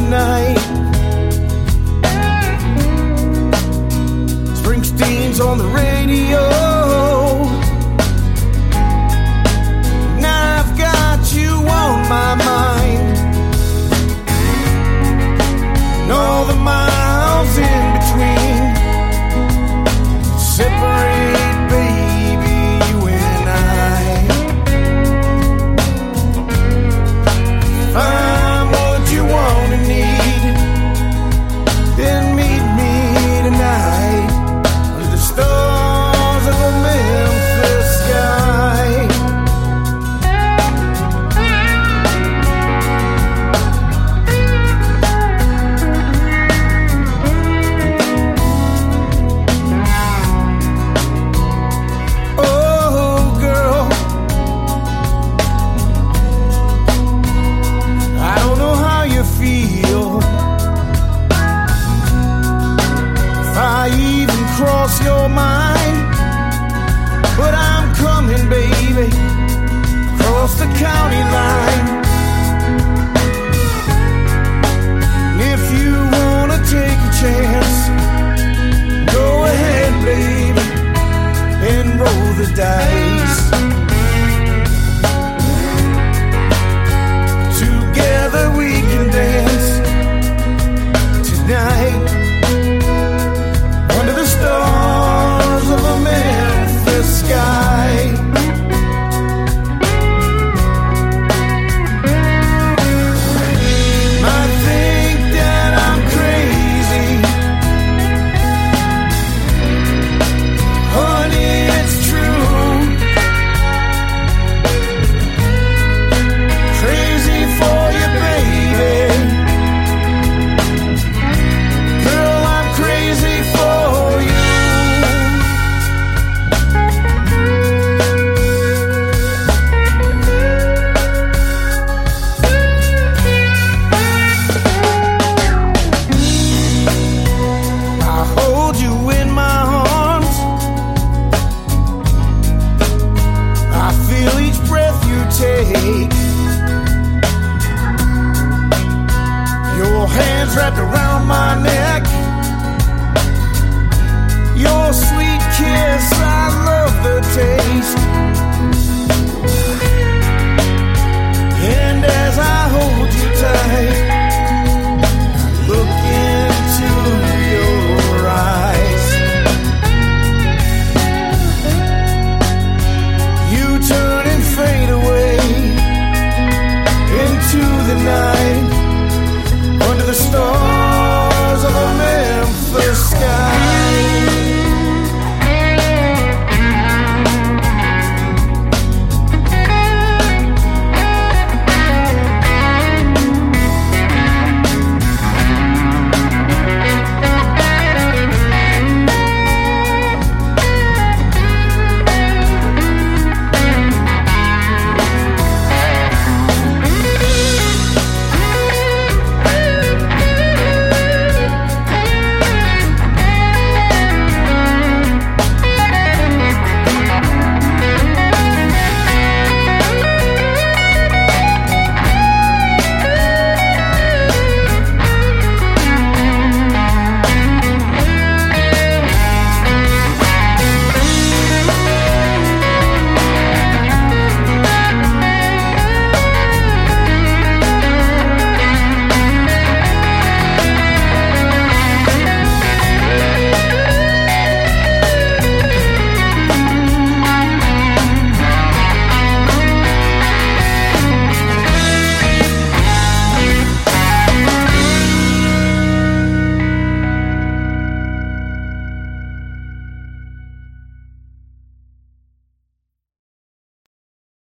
tonight. Springsteen's on the radio. Now I've got you on my mind. And all the miles in between separate, baby, you and I. Find what you want and need, then meet me tonight under the stars of a Memphis sky. Oh, girl, I don't know how you feel, if I even cross your mind, but I'm coming, baby, across the county line. And if you wanna take a chance, go ahead, baby, and roll the dice. Together we can dance tonight under the stars of a Memphis sky. Might think that I'm crazy, honey, it's true. Crazy for you, baby. Girl, I'm crazy for you. I hold you in my arms. I feel each breath you take. Your hands wrapped around my neck. Your sweet kiss, I love the taste. And as I hold you tight, I look into your eyes. You turn and fade away into the night under the stars